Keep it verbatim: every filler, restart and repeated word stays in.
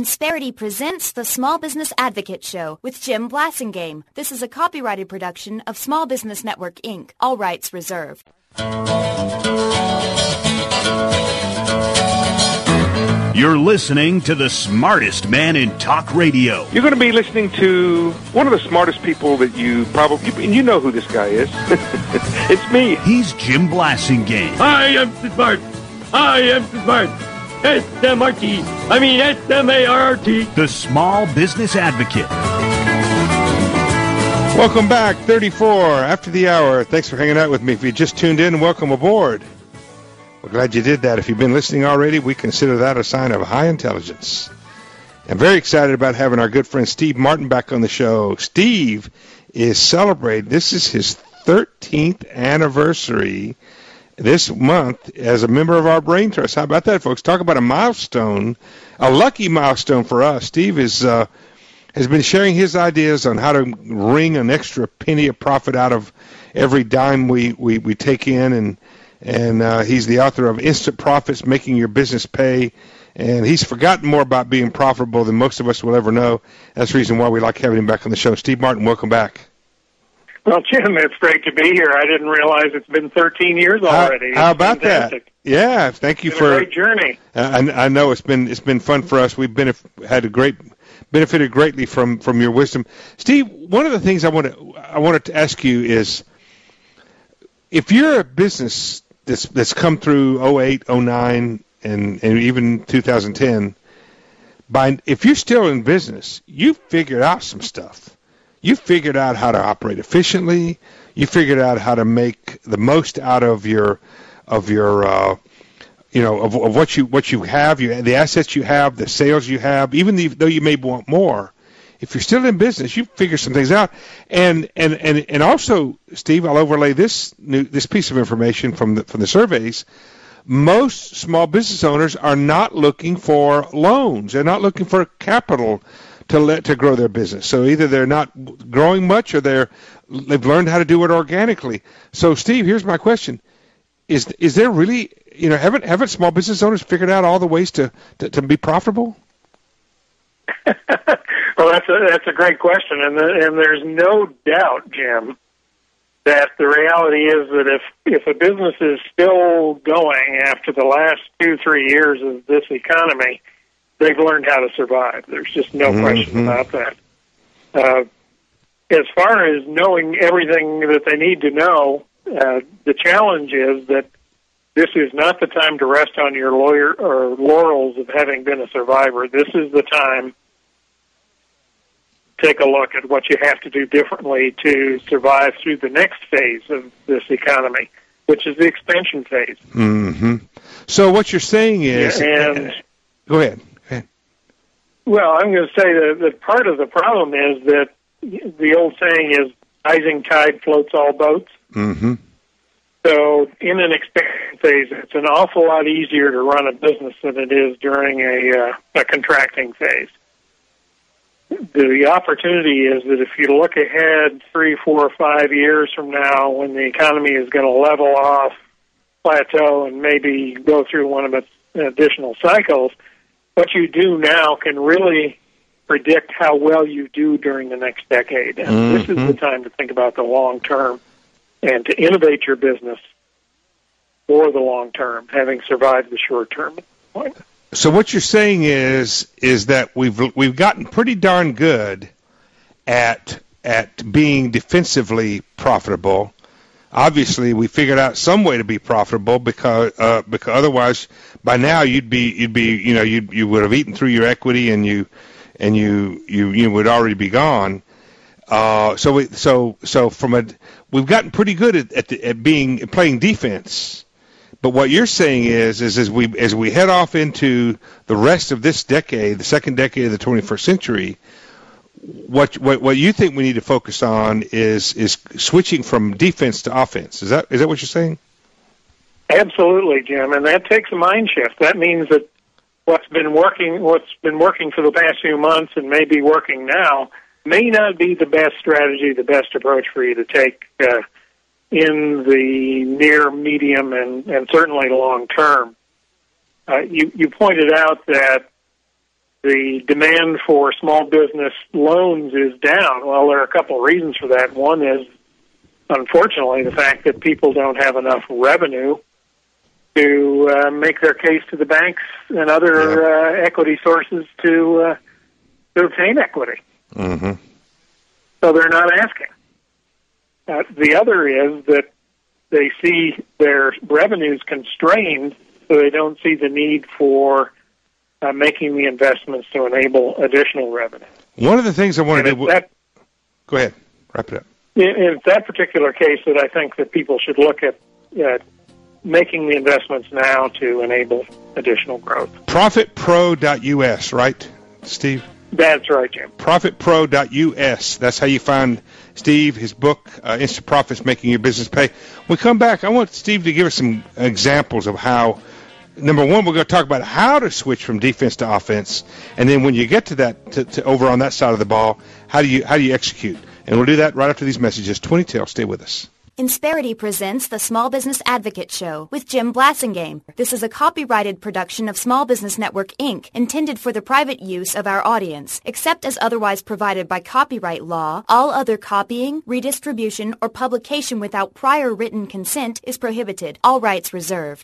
Insperity presents the Small Business Advocate Show with Jim Blasingame. This is a copyrighted production of Small Business Network, Incorporated. All rights reserved. You're listening to the smartest man in talk radio. You're going to be listening to one of the smartest people that you probably, and you know who this guy is. It's me. He's Jim Blasingame. I am smart. I am smart. S M R T. I mean S M A R R T. The Small Business Advocate. Welcome back, thirty-four after the hour. Thanks for hanging out with me. If you just tuned in, welcome aboard. We're glad you did that. If you've been listening already, we consider that a sign of high intelligence. I'm very excited about having our good friend Steve Martin back on the show. Steve is celebrating, this is his thirteenth anniversary this month as a member of our Brain Trust. How about that, folks? Talk about a milestone, a lucky milestone for us. Steve is uh, has been sharing his ideas on how to wring an extra penny of profit out of every dime we, we, we take in, and and uh, he's the author of Instant Profits, Making Your Business Pay, and he's forgotten more about being profitable than most of us will ever know. That's the reason why we like having him back on the show. Steve Martin, welcome back. Well, Jim, it's great to be here. I didn't realize it's been thirteen years already. How, how about fantastic. that? Yeah, thank you it's for been a great journey. Uh, I, I know it's been it's been fun for us. We've benef- had a great benefited greatly from, from your wisdom, Steve. One of the things I want to I wanted to ask you is, if you're a business that's that's come through oh eight, oh nine, and and even two thousand ten, by if you're still in business, you figured out some stuff. You figured out how to operate efficiently. You figured out how to make the most out of your, of your, uh, you know, of, of what you what you have, you, the assets you have, the sales you have. Even the, though you may want more, if you're still in business, you figure some things out. And and, and, and also, Steve, I'll overlay this new, this piece of information from the from the surveys. Most small business owners are not looking for loans. They're not looking for capital to let to grow their business. So either they're not growing much, or they're they've learned how to do it organically. So Steve, here's my question: Is is there really, you know, haven't haven't small business owners figured out all the ways to to, to be profitable? Well, that's a that's a great question, and the, and there's no doubt, Jim, that the reality is that if if a business is still going after the last two three years of this economy, they've learned how to survive. There's just no mm-hmm. question about that. Uh, as far as knowing everything that they need to know, uh, the challenge is that this is not the time to rest on your lawyer or laurels of having been a survivor. This is the time to take a look at what you have to do differently to survive through the next phase of this economy, which is the expansion phase. Mm-hmm. So what you're saying is... And, uh, go ahead. Well, I'm going to say that, that part of the problem is that the old saying is, rising tide floats all boats. Mm-hmm. So in an expansion phase, it's an awful lot easier to run a business than it is during a, uh, a contracting phase. The opportunity is that if you look ahead three, four, or five years from now, when the economy is going to level off, plateau, and maybe go through one of its additional cycles, what you do now can really predict how well you do during the next decade. And mm-hmm. this is the time to think about the long term and to innovate your business for the long term, having survived the short term. So what you're saying is is that we've we've gotten pretty darn good at at being defensively profitable. Obviously, we figured out some way to be profitable because uh, because otherwise, by now you'd be you'd be you know you you would have eaten through your equity, and you and you you you would already be gone. Uh, so we, so so from a we've gotten pretty good at at, the, at being playing defense. But what you're saying is is as we as we head off into the rest of this decade, the second decade of the twenty-first century. What, what what you think we need to focus on is is switching from defense to offense. Is that is that what you're saying? Absolutely, Jim, and that takes a mind shift. That means that what's been working what's been working for the past few months and may be working now may not be the best strategy, the best approach for you to take uh, in the near, medium, and, and certainly long term. Uh, you you pointed out that the demand for small business loans is down. Well, there are a couple of reasons for that. One is, unfortunately, the fact that people don't have enough revenue to uh, make their case to the banks and other yeah. uh, equity sources to uh, to obtain equity. Mm-hmm. So they're not asking. Uh, the other is that they see their revenues constrained, so they don't see the need for uh, making the investments to enable additional revenue. One of the things I want to do... That, go ahead. Wrap it up. In, in that particular case, that I think that people should look at uh, making the investments now to enable additional growth. profit pro dot U S, right, Steve? That's right, Jim. profit pro dot U S. That's how you find Steve, his book, uh, Instant Profits, Making Your Business Pay. When we come back, I want Steve to give us some examples of how, number one, we're going to talk about how to switch from defense to offense, and then when you get to that, to, to over on that side of the ball, how do you how do you execute? And we'll do that right after these messages. twenty till, stay with us. Insperity presents the Small Business Advocate Show with Jim Blassingame. This is a copyrighted production of Small Business Network, Incorporated, intended for the private use of our audience. Except as otherwise provided by copyright law, all other copying, redistribution, or publication without prior written consent is prohibited. All rights reserved.